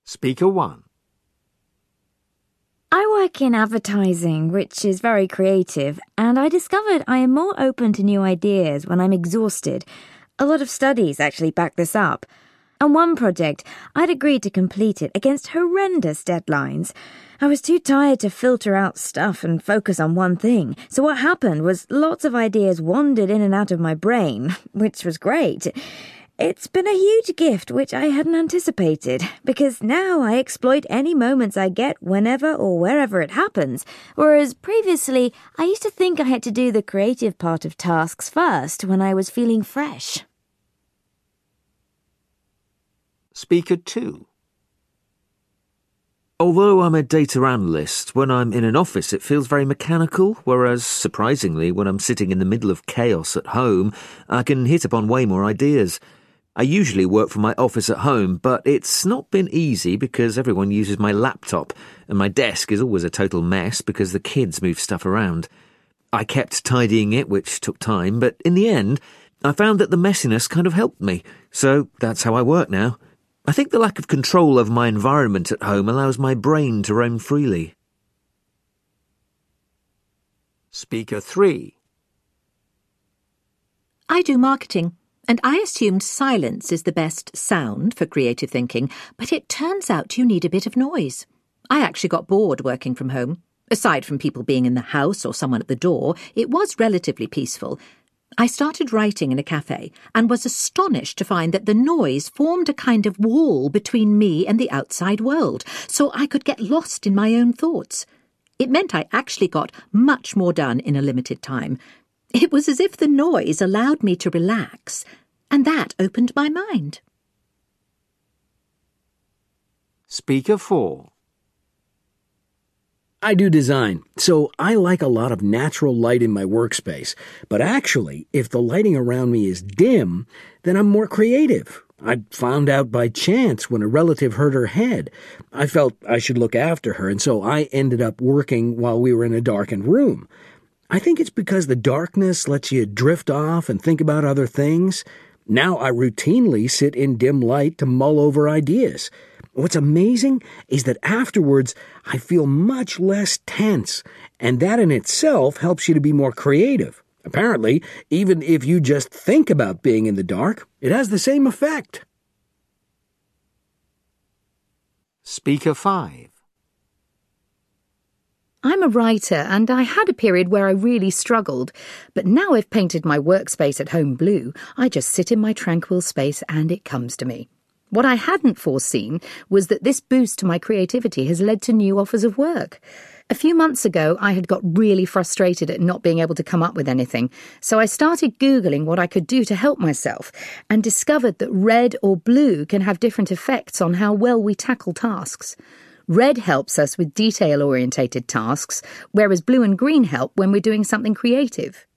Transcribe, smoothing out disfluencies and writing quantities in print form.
Speaker 1. I work in advertising, which is very creative, and I discovered I am more open to new ideas when I'm exhausted. A lot of studies actually back this up. On one project, I'd agreed to complete it against horrendous deadlines. I was too tired to filter out stuff and focus on one thing, so what happened was lots of ideas wandered in and out of my brain, which was great. It's been a huge gift which I hadn't anticipated, because now I exploit any moments I get whenever or wherever it happens, whereas previously I used to think I had to do the creative part of tasks first when I was feeling fresh. Speaker 2. Although I'm a data analyst, when I'm in an office it feels very mechanical, whereas, surprisingly, when I'm sitting in the middle of chaos at home, I can hit upon way more ideas. I usually work from my office at home, but it's not been easy because everyone uses my laptop, and my desk is always a total mess because the kids move stuff around. I kept tidying it, which took time, but in the end, I found that the messiness kind of helped me, so that's how I work now. I think the lack of control over my environment at home allows my brain to roam freely. Speaker 3. I do marketing, and I assumed silence is the best sound for creative thinking, but it turns out you need a bit of noise. I actually got bored working from home. Aside from people being in the house or someone at the door, it was relatively peaceful. I started writing in a cafe and was astonished to find that the noise formed a kind of wall between me and the outside world, so I could get lost in my own thoughts. It meant I actually got much more done in a limited time. It was as if the noise allowed me to relax, and that opened my mind. Speaker 4. I do design, so I like a lot of natural light in my workspace. But actually, if the lighting around me is dim, then I'm more creative. I found out by chance when a relative hurt her head. I felt I should look after her, and so I ended up working while we were in a darkened room. I think it's because the darkness lets you drift off and think about other things. Now I routinely sit in dim light to mull over ideas. What's amazing is that afterwards I feel much less tense, and that in itself helps you to be more creative. Apparently, even if you just think about being in the dark, it has the same effect. Speaker 5. I'm a writer, and I had a period where I really struggled, but now I've painted my workspace at home blue, I just sit in my tranquil space and it comes to me. What I hadn't foreseen was that this boost to my creativity has led to new offers of work. A few months ago, I had got really frustrated at not being able to come up with anything, so I started Googling what I could do to help myself and discovered that red or blue can have different effects on how well we tackle tasks. Red helps us with detail-orientated tasks, whereas blue and green help when we're doing something creative.